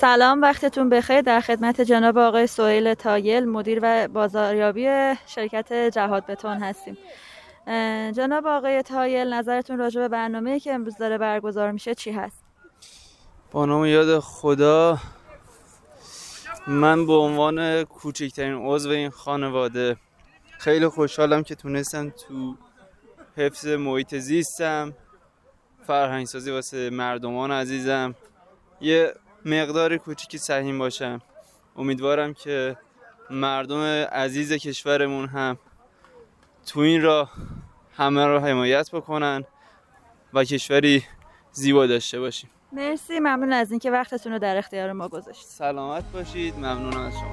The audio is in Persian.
سلام، وقتتون بخیر. در خدمت جناب آقای سهیل تایل، مدیر و بازاریابی شرکت جهاد بتون هستیم. جناب آقای تایل، نظرتون راجع به برنامه‌ای که امروز داره برگزار میشه چی هست؟ با نام یاد خدا، من به عنوان کوچکترین عضو این خانواده خیلی خوشحالم که تونستم تو حفظ محیط زیستم، فرهنگسازی واسه مردمان عزیزم یه مقدار کوچیکی سهیم باشم. امیدوارم که مردم عزیز کشورمون هم تو این راه همه رو حمایت بکنن و کشوری زیبا داشته باشیم. مرسی، ممنون از اینکه وقتتون رو در اختیار ما گذاشتید. سلامت باشید، ممنونم از شما.